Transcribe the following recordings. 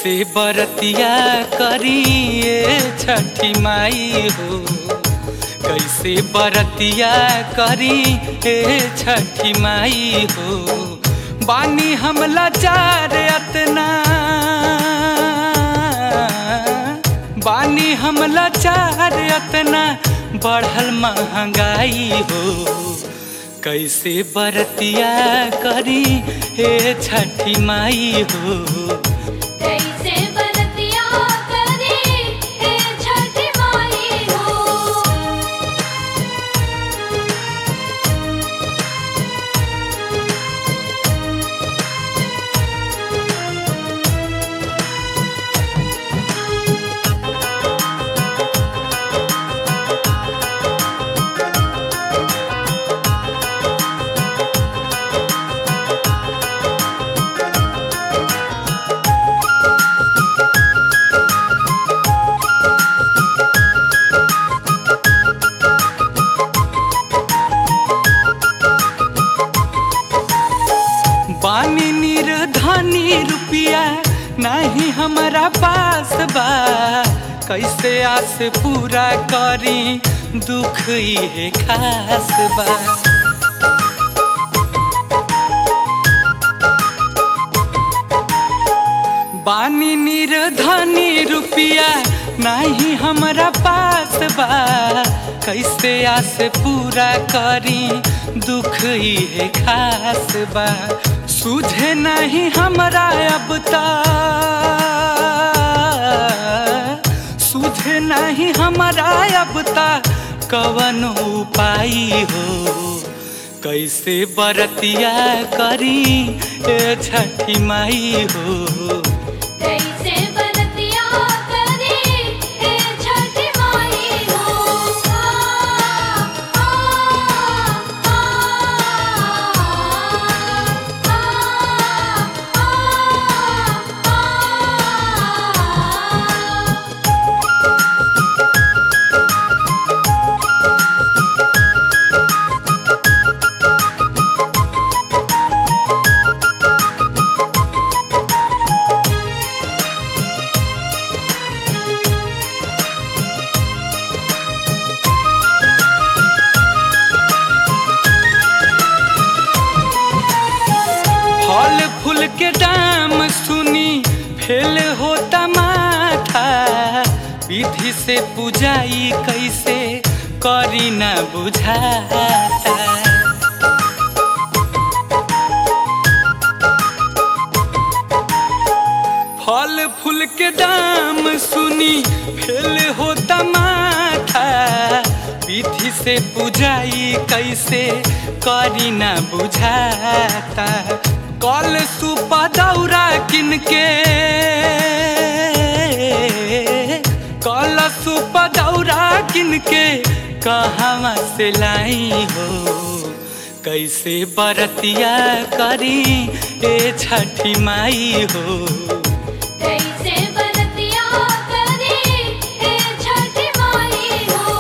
कैसे बरतिया करी ये छठी माई हो, कैसे बरतिया करी ये छठी माई हो। बानी हम लाचार अतना, बानी हम लाचार अतना, बढ़ल महंगाई हो। कैसे बरतिया करी हे छठी माई हो, कैसे बरतिया करी हे छठी माई हो। बानी निर्धनी रुपया नहीं हमारा पास बा, कैसे आस पूरा करी दुख ये खास बा। बानी निर्धनी रुपया नहीं हमारा पास बा, कैसे आस पूरा करी दुख ये खास बा। सूझे नहीं हमरा अब तक, सूझे नहीं हमरा अब तक कवन उपाय हो। कैसे बरतिया करी ए छठी माई हो, कैसे बरतिया करी हे छठी माई हो। फल फूल के दाम सुनी फेल होता माथा, विधि से पूजाई कैसे करी ना बुझाता। फल फूल के दाम सुनी फेल होता माथा, विधि से पूजाई कैसे करी ना बुझाता। कल सुपा दौरा किनके, कल सुपा दौरा किनके कहाँ से लाई हो। कैसे बरतिया करी ए छठी माई हो, कैसे बरतिया करी हे छठी माई हो।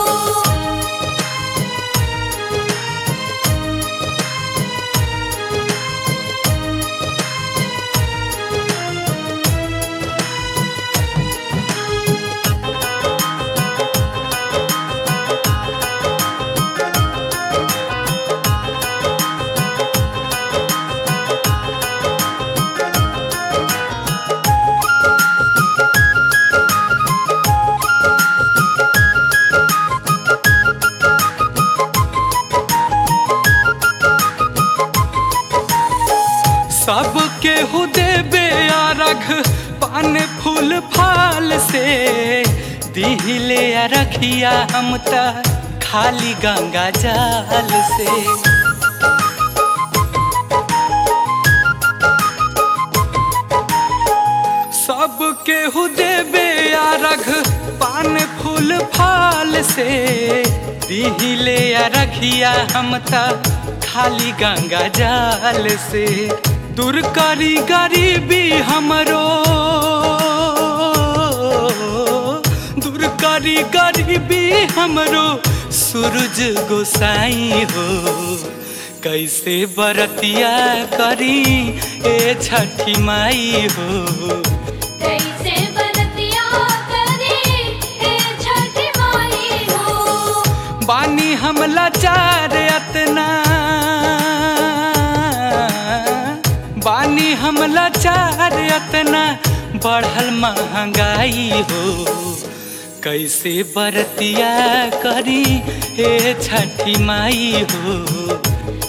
सब केहू देबे अरघ पान फूल फाल से, दिहिले रखिया हम त खाली गंगा जल से। सब केहू देबे अरघ पान फूल फाल से, दिहिले रखिया हम त खाली गंगा जल से। दूर करी गरीबी हमरो, दूर करी गरीबी हमरो सूरज गोसाई हो। कैसे बरतिया करी ए छठी माई हो। कैसे बानी हम लाचार अतना, बानी हम लाचार अतना, बढ़ल महंगाई हो। कैसे बरतिया करी ए छठी माई हो,